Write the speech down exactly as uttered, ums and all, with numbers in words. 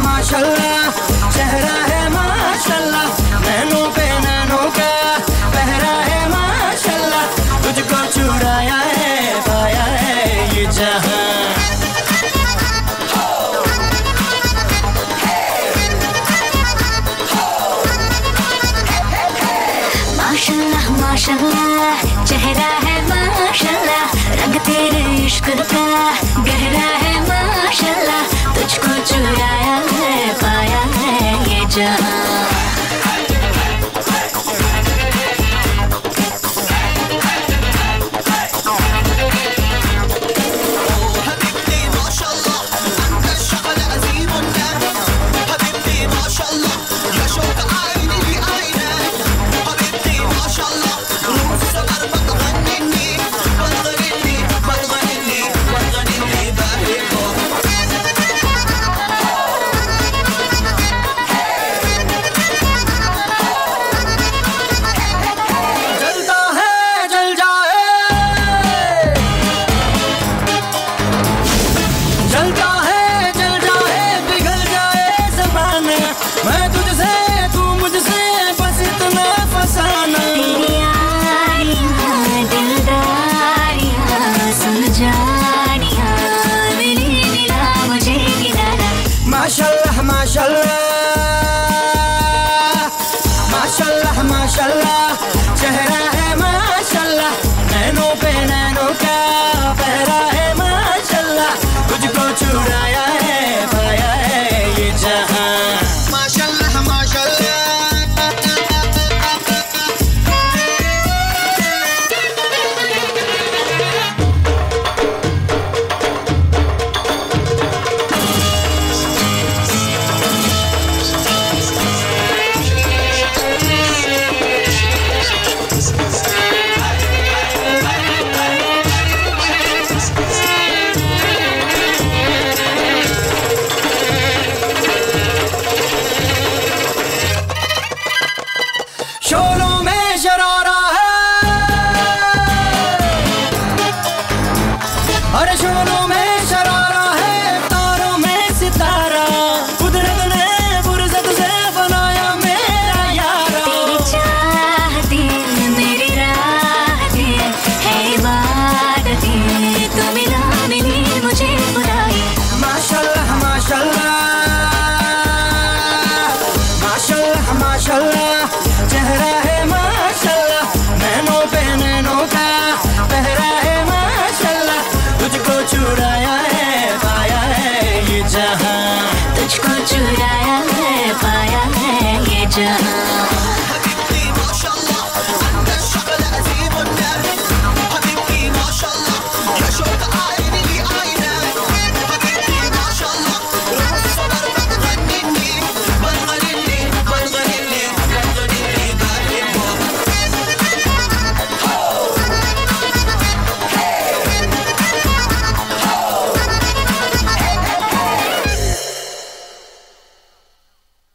माशाल्लाह, चेहरा है माशाल्लाह, नैनों पे नैनों का पहरा है माशाल्लाह, तुझको चुराया है पाया है ये जहां। माशाल्लाह माशाल्लाह, चेहरा है माशाल्लाह, रंग तेरे इश्क का गहरा है माशाल्लाह, तुझको चुराया है पाया है ये जहां। मैं तुझसे तू मुझसे बस इतना फसाना, दिलदारियां सुलझानियां मिली मिला मुझे किनारा। माशाल्लाह माशाल्लाह, माशाल्लाह माशाल्लाह,